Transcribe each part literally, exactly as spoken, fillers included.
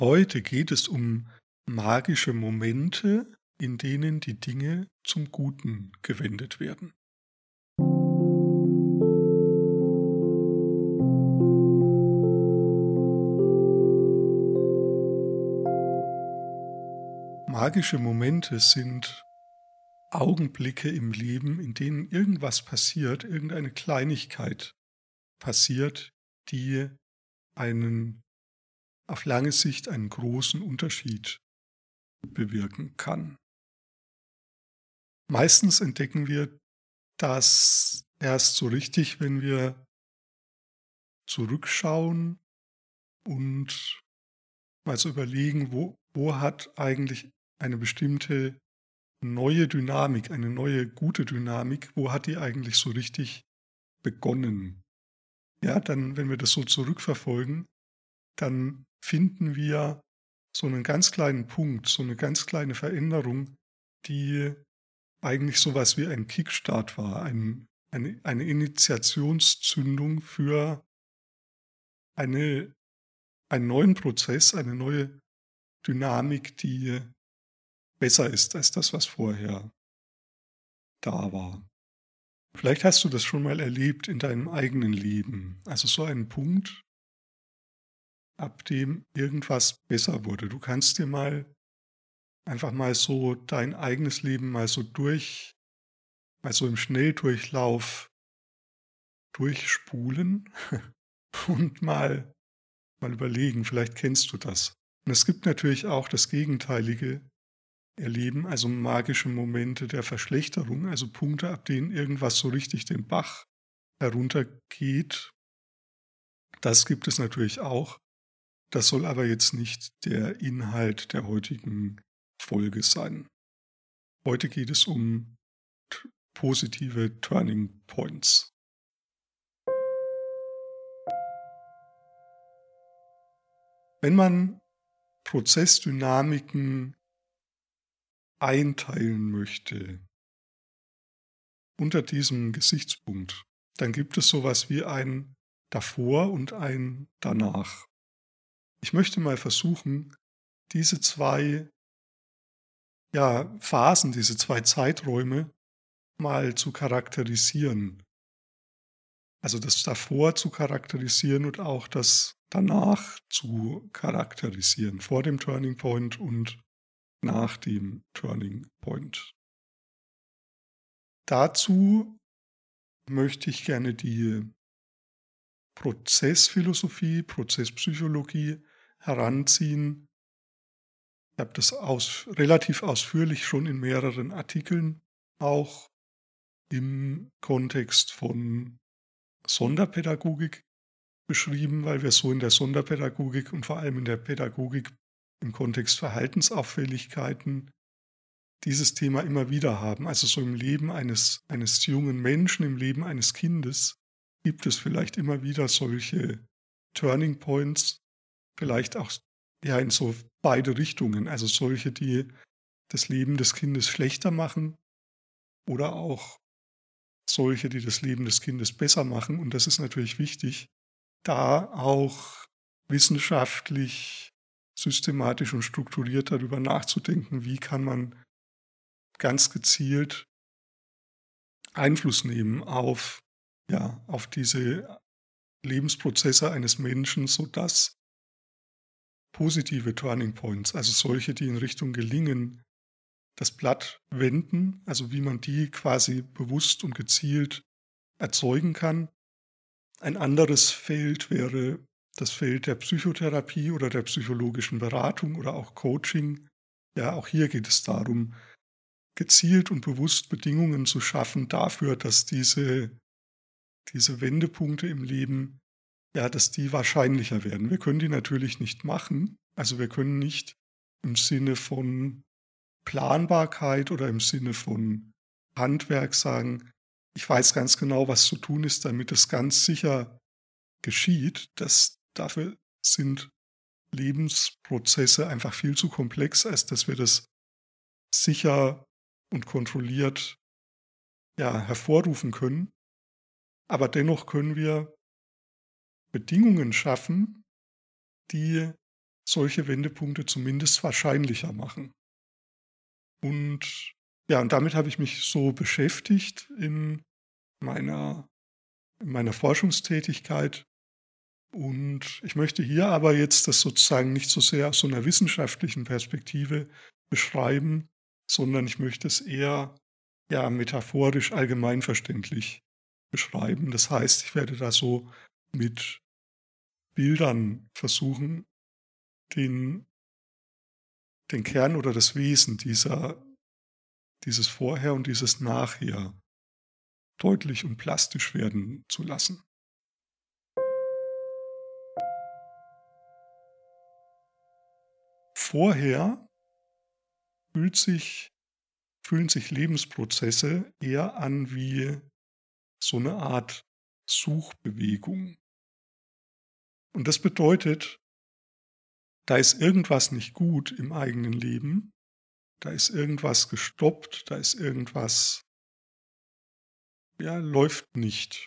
Heute geht es um magische Momente, in denen die Dinge zum Guten gewendet werden. Magische Momente sind Augenblicke im Leben, in denen irgendwas passiert, irgendeine Kleinigkeit passiert, die einen auf lange Sicht einen großen Unterschied bewirken kann. Meistens entdecken wir das erst so richtig, wenn wir zurückschauen und mal so überlegen, wo wo hat eigentlich eine bestimmte neue Dynamik, eine neue gute Dynamik, wo hat die eigentlich so richtig begonnen? Ja, dann, wenn wir das so zurückverfolgen, dann finden wir so einen ganz kleinen Punkt, so eine ganz kleine Veränderung, die eigentlich so was wie ein Kickstart war, ein eine eine Initiationszündung für eine einen neuen Prozess, eine neue Dynamik, die besser ist als das, was vorher da war. Vielleicht hast du das schon mal erlebt in deinem eigenen Leben. Also so einen Punkt, ab dem irgendwas besser wurde. Du kannst dir mal einfach mal so dein eigenes Leben mal so durch, mal so im Schnelldurchlauf durchspulen und mal, mal überlegen, vielleicht kennst du das. Und es gibt natürlich auch das gegenteilige Erleben, also magische Momente der Verschlechterung, also Punkte, ab denen irgendwas so richtig den Bach heruntergeht. Das gibt es natürlich auch. Das soll aber jetzt nicht der Inhalt der heutigen Folge sein. Heute geht es um t- positive Turning Points. Wenn man Prozessdynamiken einteilen möchte unter diesem Gesichtspunkt, dann gibt es sowas wie ein davor und ein danach. Ich möchte mal versuchen, diese zwei ja, Phasen, diese zwei Zeiträume mal zu charakterisieren. Also das davor zu charakterisieren und auch das danach zu charakterisieren, vor dem Turning Point und nach dem Turning Point. Dazu möchte ich gerne die Prozessphilosophie, Prozesspsychologie heranziehen. Ich habe das aus, relativ ausführlich schon in mehreren Artikeln auch im Kontext von Sonderpädagogik beschrieben, weil wir so in der Sonderpädagogik und vor allem in der Pädagogik im Kontext Verhaltensauffälligkeiten dieses Thema immer wieder haben. Also so im Leben eines, eines jungen Menschen, im Leben eines Kindes gibt es vielleicht immer wieder solche Turning Points, vielleicht auch ja in so beide Richtungen, also solche, die das Leben des Kindes schlechter machen oder auch solche, die das Leben des Kindes besser machen. Und das ist natürlich wichtig, da auch wissenschaftlich, systematisch und strukturiert darüber nachzudenken, wie kann man ganz gezielt Einfluss nehmen auf, ja, auf diese Lebensprozesse eines Menschen, sodass positive Turning Points, also solche, die in Richtung Gelingen das Blatt wenden, also wie man die quasi bewusst und gezielt erzeugen kann. Ein anderes Feld wäre das Feld der Psychotherapie oder der psychologischen Beratung oder auch Coaching. Ja, auch hier geht es darum, gezielt und bewusst Bedingungen zu schaffen dafür, dass diese, diese Wendepunkte im Leben, ja, dass die wahrscheinlicher werden. Wir können die natürlich nicht machen. Also wir können nicht im Sinne von Planbarkeit oder im Sinne von Handwerk sagen, ich weiß ganz genau, was zu tun ist, damit es ganz sicher geschieht. Das, dafür sind Lebensprozesse einfach viel zu komplex, als dass wir das sicher und kontrolliert ja, hervorrufen können. Aber dennoch können wir Bedingungen schaffen, die solche Wendepunkte zumindest wahrscheinlicher machen. Und ja, und damit habe ich mich so beschäftigt in meiner in meiner Forschungstätigkeit. Und ich möchte hier aber jetzt das sozusagen nicht so sehr aus so einer wissenschaftlichen Perspektive beschreiben, sondern ich möchte es eher, ja, metaphorisch allgemeinverständlich beschreiben. Das heißt, ich werde da so mit Bildern versuchen, den den Kern oder das Wesen dieser dieses Vorher und dieses Nachher deutlich und plastisch werden zu lassen. Vorher fühlt sich fühlen sich Lebensprozesse eher an wie so eine Art Suchbewegung. Und das bedeutet, da ist irgendwas nicht gut im eigenen Leben, da ist irgendwas gestoppt, da ist irgendwas, ja, läuft nicht.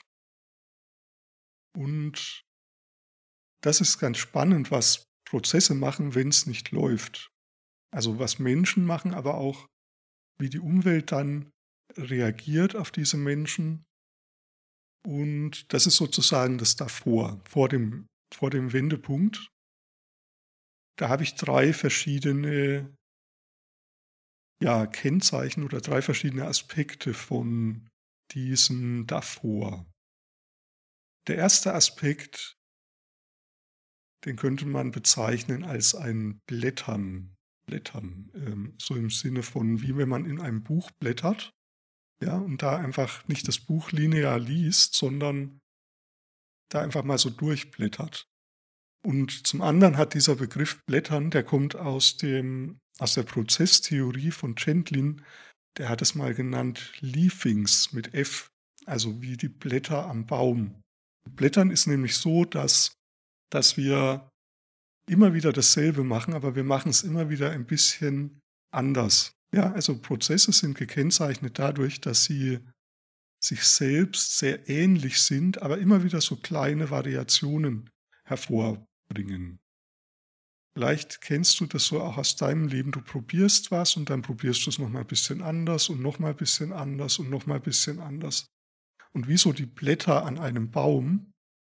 Und das ist ganz spannend, was Prozesse machen, wenn es nicht läuft. Also, was Menschen machen, aber auch, wie die Umwelt dann reagiert auf diese Menschen. Und das ist sozusagen das davor, vor dem vor dem Wendepunkt. Da habe ich drei verschiedene, ja, Kennzeichen oder drei verschiedene Aspekte von diesem davor. Der erste Aspekt, den könnte man bezeichnen als ein Blättern. Blättern, ähm, so im Sinne von, wie wenn man in einem Buch blättert, ja, und da einfach nicht das Buch linear liest, sondern da einfach mal so durchblättert. Und zum anderen hat dieser Begriff Blättern, der kommt aus dem aus der Prozesstheorie von Chandlin, der hat es mal genannt Leafings mit F, also wie die Blätter am Baum. Blättern ist nämlich so, dass dass wir immer wieder dasselbe machen, aber wir machen es immer wieder ein bisschen anders. Ja, also Prozesse sind gekennzeichnet dadurch, dass sie sich selbst sehr ähnlich sind, aber immer wieder so kleine Variationen hervorbringen. Vielleicht kennst du das so auch aus deinem Leben. Du probierst was und dann probierst du es nochmal ein bisschen anders und nochmal ein bisschen anders und nochmal ein bisschen anders. Und wie so die Blätter an einem Baum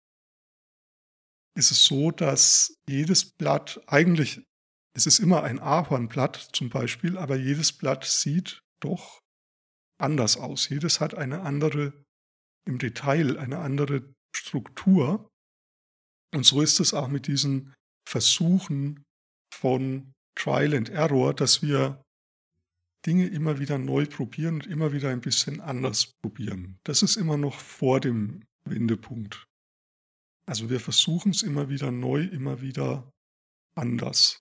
ist es so, dass jedes Blatt eigentlich, es ist immer ein Ahornblatt zum Beispiel, aber jedes Blatt sieht doch anders aus. Jedes hat eine andere, im Detail eine andere Struktur. Und so ist es auch mit diesen Versuchen von Trial and Error, dass wir Dinge immer wieder neu probieren und immer wieder ein bisschen anders probieren. Das ist immer noch vor dem Wendepunkt. Also wir versuchen es immer wieder neu, immer wieder anders.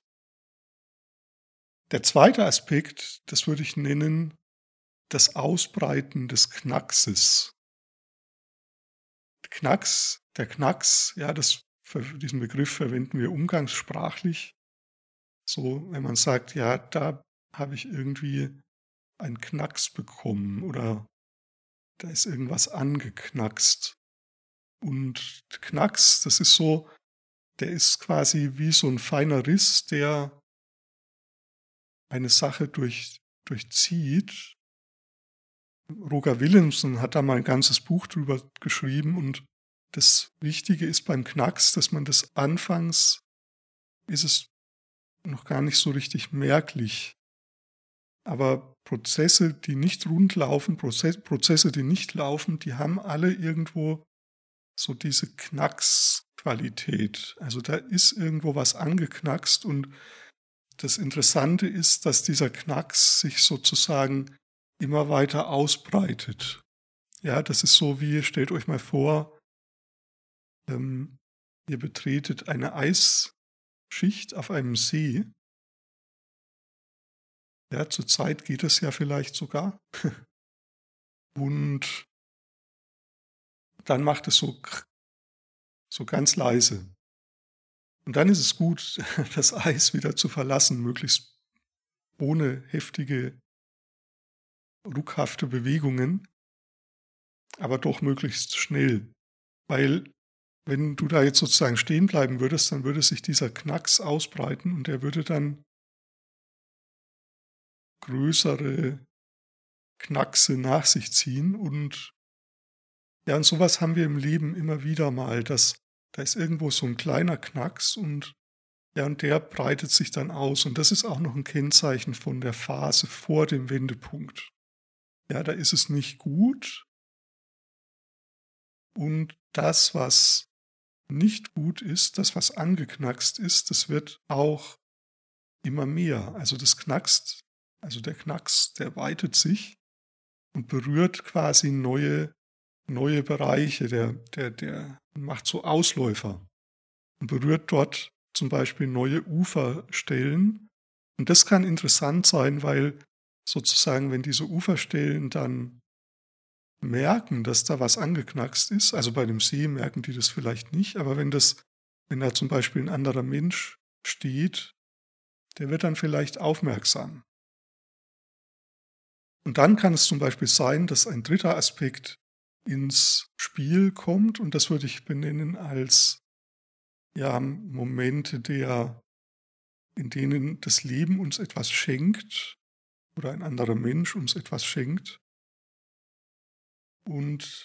Der zweite Aspekt, das würde ich nennen, das Ausbreiten des Knackses. Knacks, der Knacks, ja, das, diesen Begriff verwenden wir umgangssprachlich. So, wenn man sagt, ja, da habe ich irgendwie einen Knacks bekommen oder da ist irgendwas angeknackst. Und Knacks, das ist so, der ist quasi wie so ein feiner Riss, der eine Sache durch, durchzieht. Roger Willemsen hat da mal ein ganzes Buch drüber geschrieben und das Wichtige ist beim Knacks, dass man das anfangs, ist es noch gar nicht so richtig merklich. Aber Prozesse, die nicht rund laufen, Prozess, Prozesse, die nicht laufen, die haben alle irgendwo so diese Knacksqualität. Also da ist irgendwo was angeknackst und das Interessante ist, dass dieser Knacks sich sozusagen immer weiter ausbreitet. Ja, das ist so wie, stellt euch mal vor, ähm, ihr betretet eine Eisschicht auf einem See. Ja, zurzeit geht es ja vielleicht sogar. Und dann macht es so, so ganz leise. Und dann ist es gut, das Eis wieder zu verlassen, möglichst ohne heftige, ruckhafte Bewegungen, aber doch möglichst schnell. Weil wenn du da jetzt sozusagen stehen bleiben würdest, dann würde sich dieser Knacks ausbreiten und der würde dann größere Knackse nach sich ziehen. Und ja, und sowas haben wir im Leben immer wieder mal, dass da ist irgendwo so ein kleiner Knacks und ja, und der breitet sich dann aus. Und das ist auch noch ein Kennzeichen von der Phase vor dem Wendepunkt. Ja, da ist es nicht gut und das, was nicht gut ist, das, was angeknackst ist, das wird auch immer mehr. Also das knackst, also der Knacks, der weitet sich und berührt quasi neue, neue Bereiche, der, der, der macht so Ausläufer und berührt dort zum Beispiel neue Uferstellen. Und das kann interessant sein, weil sozusagen, wenn diese Uferstellen dann merken, dass da was angeknackst ist, also bei dem See merken die das vielleicht nicht, aber wenn das, wenn da zum Beispiel ein anderer Mensch steht, der wird dann vielleicht aufmerksam. Und dann kann es zum Beispiel sein, dass ein dritter Aspekt ins Spiel kommt und das würde ich benennen als ja, Momente, der, in denen das Leben uns etwas schenkt oder ein anderer Mensch uns etwas schenkt. Und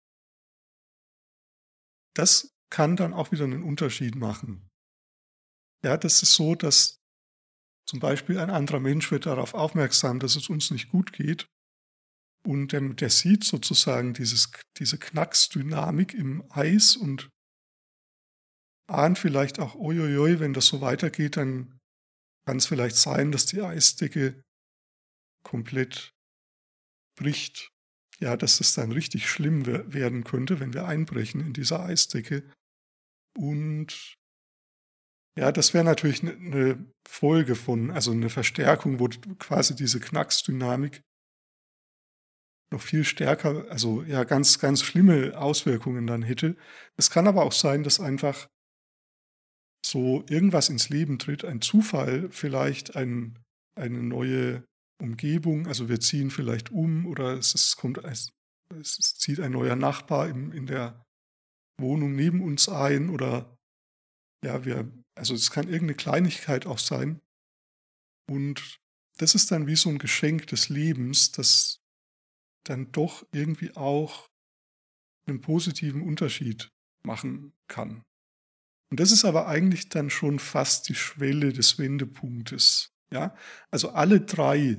das kann dann auch wieder einen Unterschied machen. Ja, das ist so, dass zum Beispiel ein anderer Mensch wird darauf aufmerksam, dass es uns nicht gut geht. Und der, der sieht sozusagen dieses, diese Knacksdynamik im Eis und ahnt vielleicht auch, uiuiui, wenn das so weitergeht, dann kann es vielleicht sein, dass die Eisdecke komplett bricht. Ja, dass es dann richtig schlimm we- werden könnte, wenn wir einbrechen in diese Eisdecke. Und ja, das wäre natürlich eine ne Folge von, also eine Verstärkung, wo quasi diese Knacksdynamik noch viel stärker, also ja, ganz, ganz schlimme Auswirkungen dann hätte. Es kann aber auch sein, dass einfach so irgendwas ins Leben tritt, ein Zufall, vielleicht ein, eine neue Umgebung, also wir ziehen vielleicht um oder es, ist, kommt, es, es zieht ein neuer Nachbar in, in der Wohnung neben uns ein oder ja, wir, also es kann irgendeine Kleinigkeit auch sein und das ist dann wie so ein Geschenk des Lebens, das dann doch irgendwie auch einen positiven Unterschied machen kann. Und das ist aber eigentlich dann schon fast die Schwelle des Wendepunktes. Ja, also alle drei,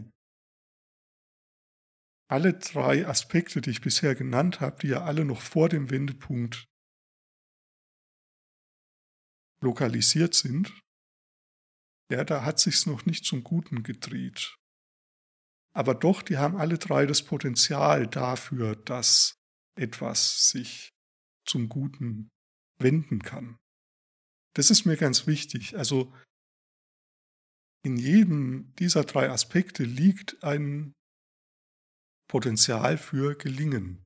alle drei Aspekte, die ich bisher genannt habe, die ja alle noch vor dem Wendepunkt lokalisiert sind, ja, da hat sich's noch nicht zum Guten gedreht. Aber doch, die haben alle drei das Potenzial dafür, dass etwas sich zum Guten wenden kann. Das ist mir ganz wichtig. Also in jedem dieser drei Aspekte liegt ein Potenzial für Gelingen.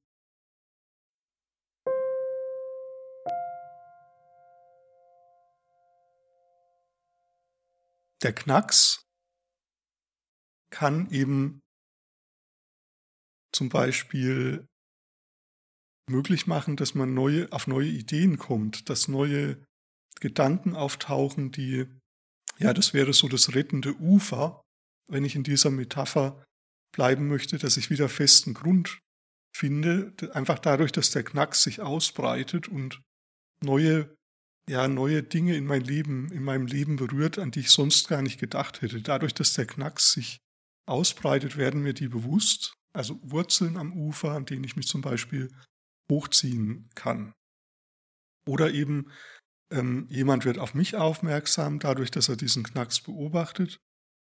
Der Knacks kann eben zum Beispiel möglich machen, dass man neue, auf neue Ideen kommt, dass neue Gedanken auftauchen, die, ja, das wäre so das rettende Ufer, wenn ich in dieser Metapher bleiben möchte, dass ich wieder festen Grund finde, einfach dadurch, dass der Knacks sich ausbreitet und neue, ja, neue Dinge in mein Leben, in meinem Leben berührt, an die ich sonst gar nicht gedacht hätte. Dadurch, dass der Knacks sich ausbreitet, werden mir die bewusst, also Wurzeln am Ufer, an denen ich mich zum Beispiel hochziehen kann. Oder eben ähm, jemand wird auf mich aufmerksam, dadurch, dass er diesen Knacks beobachtet.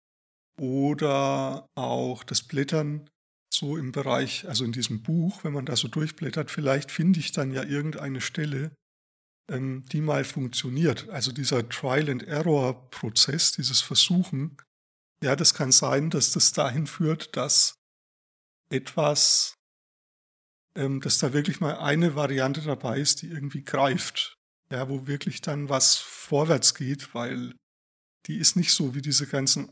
Oder auch das Blättern so im Bereich, also in diesem Buch, wenn man da so durchblättert, vielleicht finde ich dann ja irgendeine Stelle, ähm, die mal funktioniert. Also dieser Trial-and-Error-Prozess, dieses Versuchen, ja, das kann sein, dass das dahin führt, dass etwas, ähm, dass da wirklich mal eine Variante dabei ist, die irgendwie greift. Ja, wo wirklich dann was vorwärts geht, weil die ist nicht so wie diese ganzen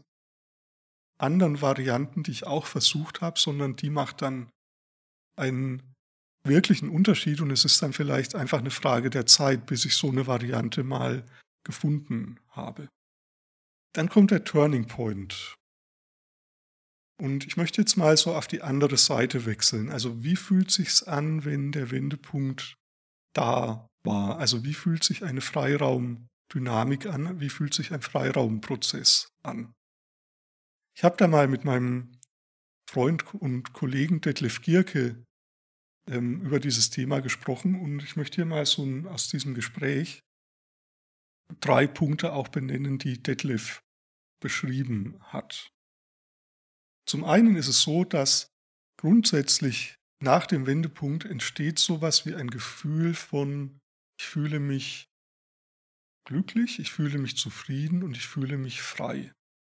anderen Varianten, die ich auch versucht habe, sondern die macht dann einen wirklich einen Unterschied und es ist dann vielleicht einfach eine Frage der Zeit, bis ich so eine Variante mal gefunden habe. Dann kommt der Turning Point. Und ich möchte jetzt mal so auf die andere Seite wechseln. Also, wie fühlt sich's an, wenn der Wendepunkt da war? Also, wie fühlt sich eine Freiraumdynamik an? Wie fühlt sich ein Freiraumprozess an? Ich habe da mal mit meinem Freund und Kollegen Detlef Gierke ähm, über dieses Thema gesprochen und ich möchte hier mal so 'n aus diesem Gespräch drei Punkte auch benennen, die Detlef beschrieben hat. Zum einen ist es so, dass grundsätzlich nach dem Wendepunkt entsteht sowas wie ein Gefühl von: Ich fühle mich glücklich, ich fühle mich zufrieden und ich fühle mich frei.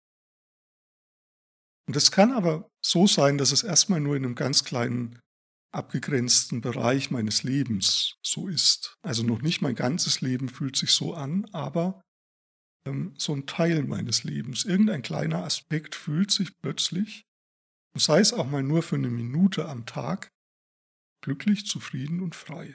Und das kann aber so sein, dass es erstmal nur in einem ganz kleinen, abgegrenzten Bereich meines Lebens so ist. Also, noch nicht mein ganzes Leben fühlt sich so an, aber, ähm, so ein Teil meines Lebens. Irgendein kleiner Aspekt fühlt sich plötzlich, sei es auch mal nur für eine Minute am Tag, glücklich, zufrieden und frei.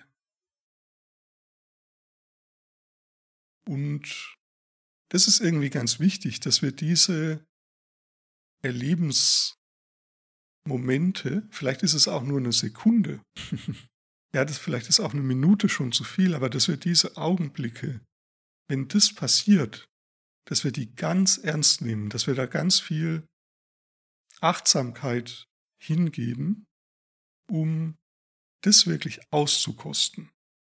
Und das ist irgendwie ganz wichtig, dass wir diese Erlebensmomente, vielleicht ist es auch nur eine Sekunde, ja, das vielleicht ist auch eine Minute schon zu viel, aber dass wir diese Augenblicke, wenn das passiert, dass wir die ganz ernst nehmen, dass wir da ganz viel Achtsamkeit hingeben, um das wirklich auszukosten.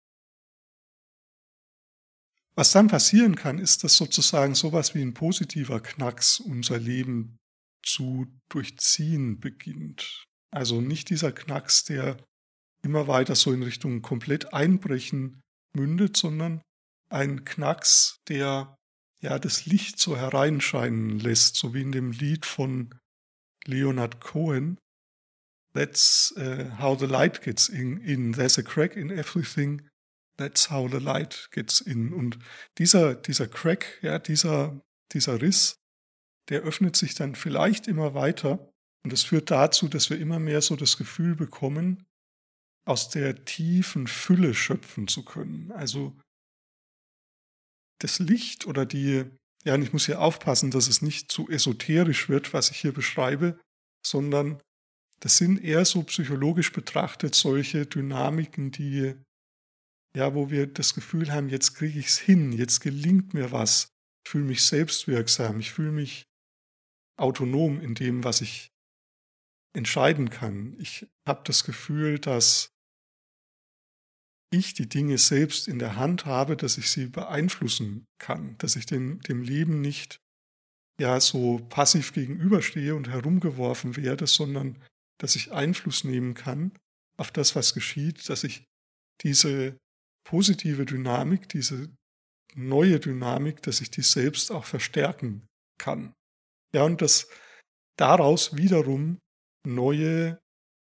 Was dann passieren kann, ist, dass sozusagen sowas wie ein positiver Knacks unser Leben zu durchziehen beginnt. Also nicht dieser Knacks, der immer weiter so in Richtung komplett Einbrechen mündet, sondern ein Knacks, der ja das Licht so hereinscheinen lässt, so wie in dem Lied von Leonard Cohen. That's uh, how the light gets in, in. There's a crack in everything. That's how the light gets in. Und dieser, dieser Crack, ja, dieser, dieser Riss, der öffnet sich dann vielleicht immer weiter. Und das führt dazu, dass wir immer mehr so das Gefühl bekommen, aus der tiefen Fülle schöpfen zu können. Also das Licht oder die, ja, und ich muss hier aufpassen, dass es nicht zu esoterisch wird, was ich hier beschreibe, sondern das sind eher so psychologisch betrachtet solche Dynamiken, die, ja, wo wir das Gefühl haben, jetzt kriege ich es hin, jetzt gelingt mir was. Ich fühle mich selbstwirksam, ich fühle mich autonom in dem, was ich entscheiden kann. Ich habe das Gefühl, dass ich die Dinge selbst in der Hand habe, dass ich sie beeinflussen kann, dass ich dem, dem Leben nicht ja so passiv gegenüberstehe und herumgeworfen werde, sondern dass ich Einfluss nehmen kann auf das, was geschieht, dass ich diese positive Dynamik, diese neue Dynamik, dass ich die selbst auch verstärken kann. Ja, und dass daraus wiederum neue,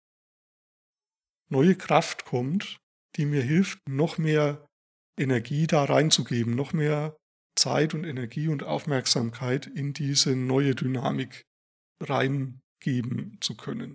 neue Kraft kommt, die mir hilft, noch mehr Energie da reinzugeben, noch mehr Zeit und Energie und Aufmerksamkeit in diese neue Dynamik reingeben zu können.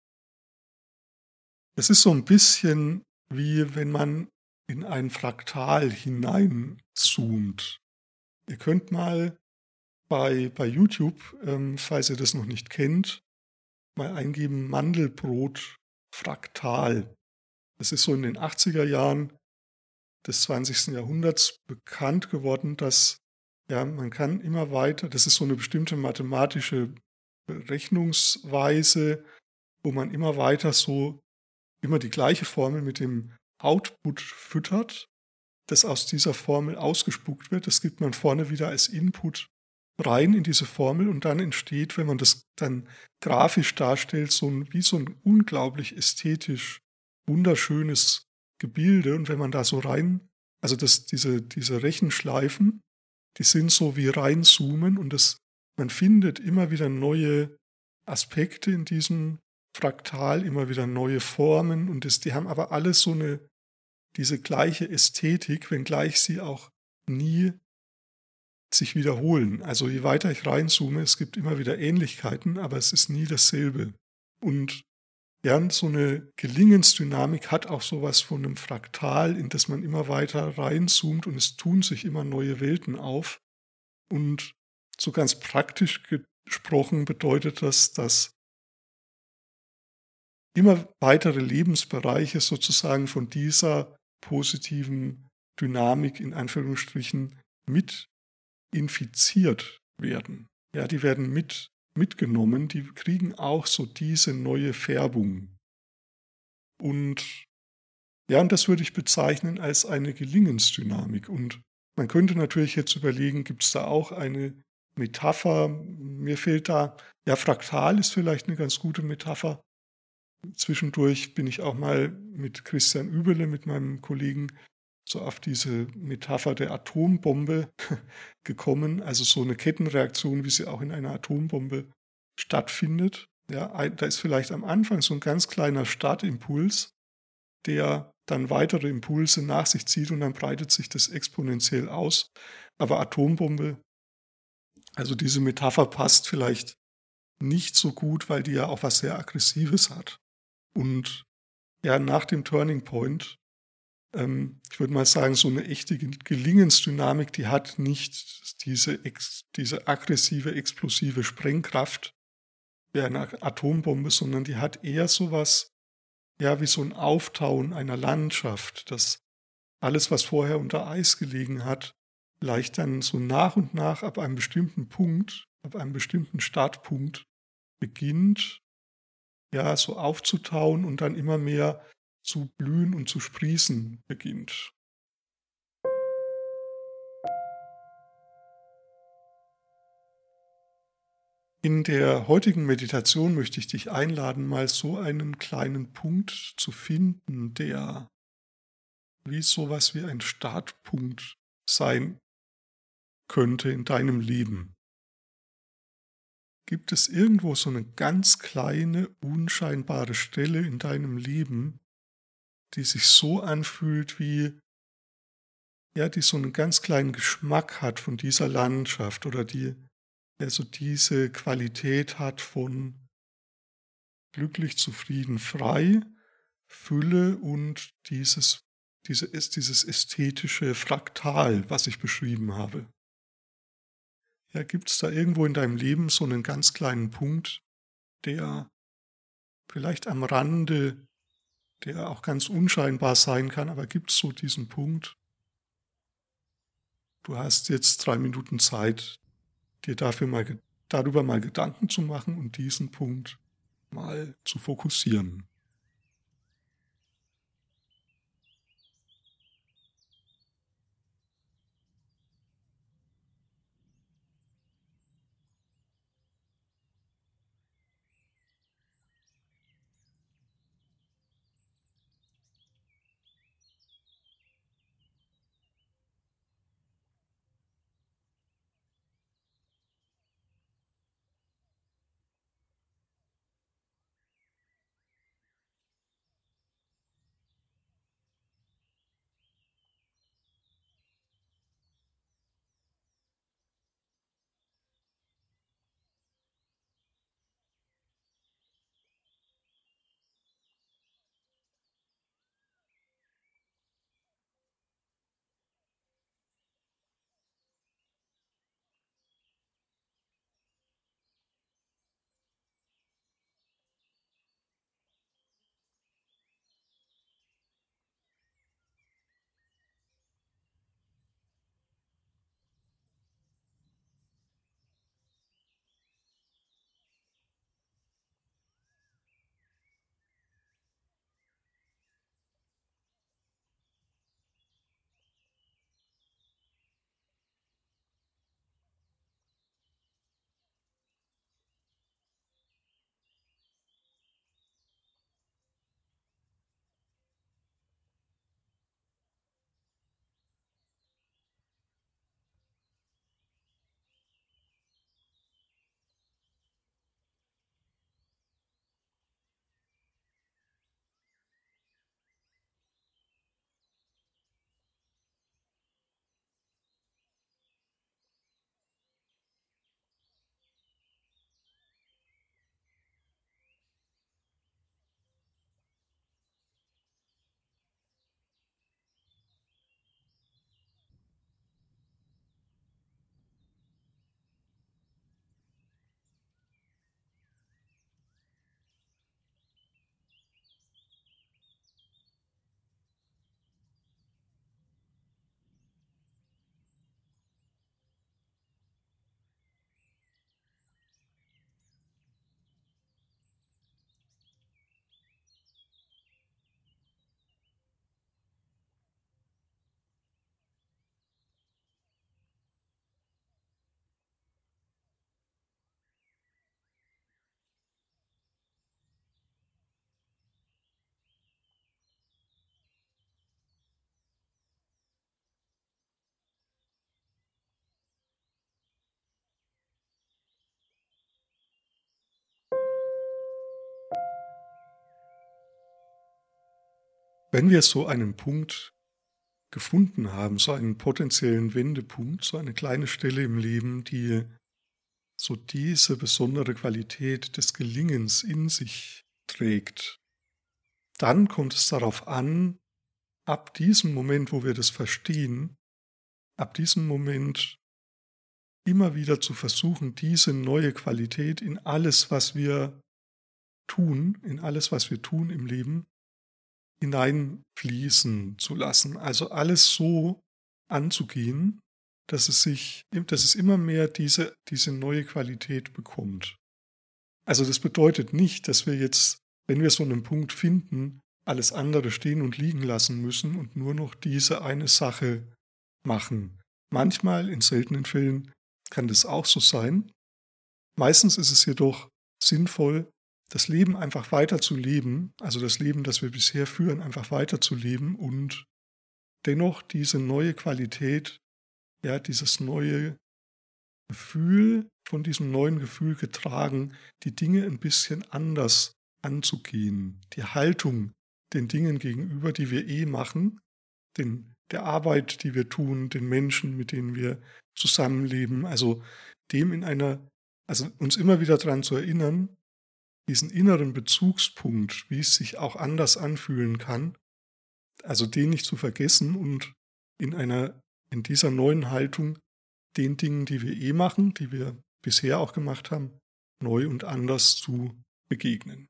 Es ist so ein bisschen wie wenn man in ein Fraktal hineinzoomt. Ihr könnt mal bei, bei YouTube, ähm, falls ihr das noch nicht kennt, mal eingeben Mandelbrot Fraktal. Das ist so in den achtziger Jahren des zwanzigsten Jahrhunderts bekannt geworden, dass ja, man kann immer weiter, das ist so eine bestimmte mathematische Berechnungsweise, wo man immer weiter so immer die gleiche Formel mit dem Output füttert, das aus dieser Formel ausgespuckt wird. Das gibt man vorne wieder als Input rein in diese Formel und dann entsteht, wenn man das dann grafisch darstellt, so ein, wie so ein unglaublich ästhetisch wunderschönes Gebilde. Und wenn man da so rein, also das, diese, diese Rechenschleifen, die sind so wie reinzoomen und das, man findet immer wieder neue Aspekte in diesem Fraktal, immer wieder neue Formen und das, die haben aber alle so eine, diese gleiche Ästhetik, wenngleich sie auch nie sich wiederholen. Also je weiter ich reinzoome, es gibt immer wieder Ähnlichkeiten, aber es ist nie dasselbe. Und Ja, und so eine Gelingensdynamik hat auch sowas von einem Fraktal, in das man immer weiter reinzoomt und es tun sich immer neue Welten auf. Und so ganz praktisch gesprochen bedeutet das, dass immer weitere Lebensbereiche sozusagen von dieser positiven Dynamik in Anführungsstrichen mit infiziert werden. Ja, die werden mit mitgenommen, die kriegen auch so diese neue Färbung. Und ja, und das würde ich bezeichnen als eine Gelingensdynamik. Und man könnte natürlich jetzt überlegen, gibt es da auch eine Metapher? Mir fehlt da, ja, fraktal ist vielleicht eine ganz gute Metapher. Zwischendurch bin ich auch mal mit Christian Übele, mit meinem Kollegen, so auf diese Metapher der Atombombe gekommen. Also so eine Kettenreaktion, wie sie auch in einer Atombombe stattfindet. Ja, ein, da ist vielleicht am Anfang so ein ganz kleiner Startimpuls, der dann weitere Impulse nach sich zieht und dann breitet sich das exponentiell aus. Aber Atombombe, also diese Metapher passt vielleicht nicht so gut, weil die ja auch was sehr Aggressives hat. Und ja, nach dem Turning Point, ähm, ich würde mal sagen, so eine echte Ge- Gelingensdynamik, die hat nicht diese, ex, diese aggressive, explosive Sprengkraft wie eine Atombombe, sondern die hat eher sowas, ja, wie so ein Auftauen einer Landschaft, dass alles, was vorher unter Eis gelegen hat, vielleicht dann so nach und nach ab einem bestimmten Punkt, ab einem bestimmten Startpunkt beginnt, ja, so aufzutauen und dann immer mehr zu blühen und zu sprießen beginnt. In der heutigen Meditation möchte ich dich einladen, mal so einen kleinen Punkt zu finden, der wie sowas wie ein Startpunkt sein könnte in deinem Leben. Gibt es irgendwo so eine ganz kleine, unscheinbare Stelle in deinem Leben, die sich so anfühlt wie, ja, die so einen ganz kleinen Geschmack hat von dieser Landschaft oder die, ja, so diese Qualität hat von glücklich, zufrieden, frei, Fülle und dieses, diese, dieses ästhetische Fraktal, was ich beschrieben habe. Ja, gibt es da irgendwo in deinem Leben so einen ganz kleinen Punkt, der vielleicht am Rande, der auch ganz unscheinbar sein kann, aber gibt es so diesen Punkt? Du hast jetzt drei Minuten Zeit, dir dafür mal, ge- darüber mal Gedanken zu machen und diesen Punkt mal zu fokussieren. Wenn wir so einen Punkt gefunden haben, so einen potenziellen Wendepunkt, so eine kleine Stelle im Leben, die so diese besondere Qualität des Gelingens in sich trägt, dann kommt es darauf an, ab diesem Moment, wo wir das verstehen, ab diesem Moment immer wieder zu versuchen, diese neue Qualität in alles, was wir tun, in alles, was wir tun im Leben, hineinfließen zu lassen. Also alles so anzugehen, dass es sich, dass es immer mehr diese, diese neue Qualität bekommt. Also das bedeutet nicht, dass wir jetzt, wenn wir so einen Punkt finden, alles andere stehen und liegen lassen müssen und nur noch diese eine Sache machen. Manchmal, in seltenen Fällen, kann das auch so sein. Meistens ist es jedoch sinnvoll, das Leben einfach weiter zu leben, also das Leben, das wir bisher führen, einfach weiter zu leben und dennoch diese neue Qualität, ja, dieses neue Gefühl, von diesem neuen Gefühl getragen, die Dinge ein bisschen anders anzugehen, die Haltung den Dingen gegenüber, die wir eh machen, den, der Arbeit, die wir tun, den Menschen, mit denen wir zusammenleben, also dem in einer, also uns immer wieder daran zu erinnern, diesen inneren Bezugspunkt, wie es sich auch anders anfühlen kann, also den nicht zu vergessen und in einer, in dieser neuen Haltung den Dingen, die wir eh machen, die wir bisher auch gemacht haben, neu und anders zu begegnen.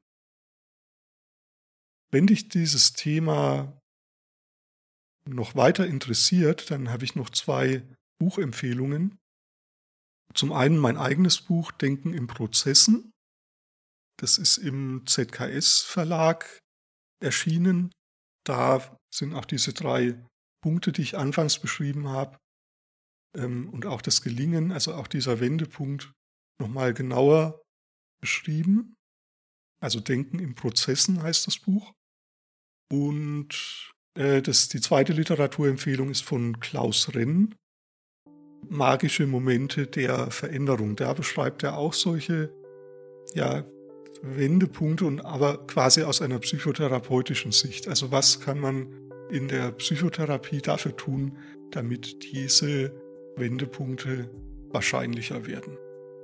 Wenn dich dieses Thema noch weiter interessiert, dann habe ich noch zwei Buchempfehlungen. Zum einen mein eigenes Buch Denken in Prozessen. Das ist im Z K S-Verlag erschienen. Da sind auch diese drei Punkte, die ich anfangs beschrieben habe, ähm, und auch das Gelingen, also auch dieser Wendepunkt, nochmal genauer beschrieben. Also Denken in Prozessen heißt das Buch. Und äh, das, die zweite Literaturempfehlung ist von Klaus Renn, Magische Momente der Veränderung. Da beschreibt er auch solche, ja, Wendepunkte, und aber quasi aus einer psychotherapeutischen Sicht. Also was kann man in der Psychotherapie dafür tun, damit diese Wendepunkte wahrscheinlicher werden?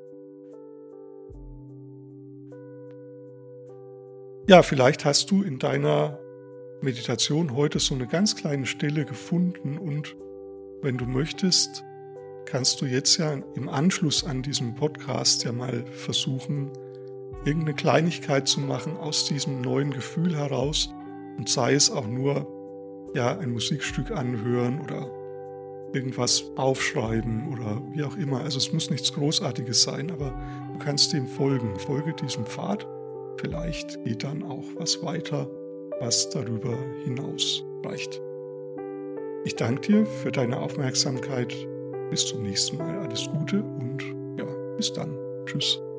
Ja, vielleicht hast du in deiner Meditation heute so eine ganz kleine Stelle gefunden, und wenn du möchtest, kannst du jetzt ja im Anschluss an diesem Podcast ja mal versuchen, irgendeine Kleinigkeit zu machen aus diesem neuen Gefühl heraus, und sei es auch nur, ja, ein Musikstück anhören oder irgendwas aufschreiben oder wie auch immer. Also es muss nichts Großartiges sein, aber du kannst dem folgen. Folge diesem Pfad. Vielleicht geht dann auch was weiter, was darüber hinaus reicht. Ich danke dir für deine Aufmerksamkeit. Bis zum nächsten Mal. Alles Gute und ja, bis dann. Tschüss.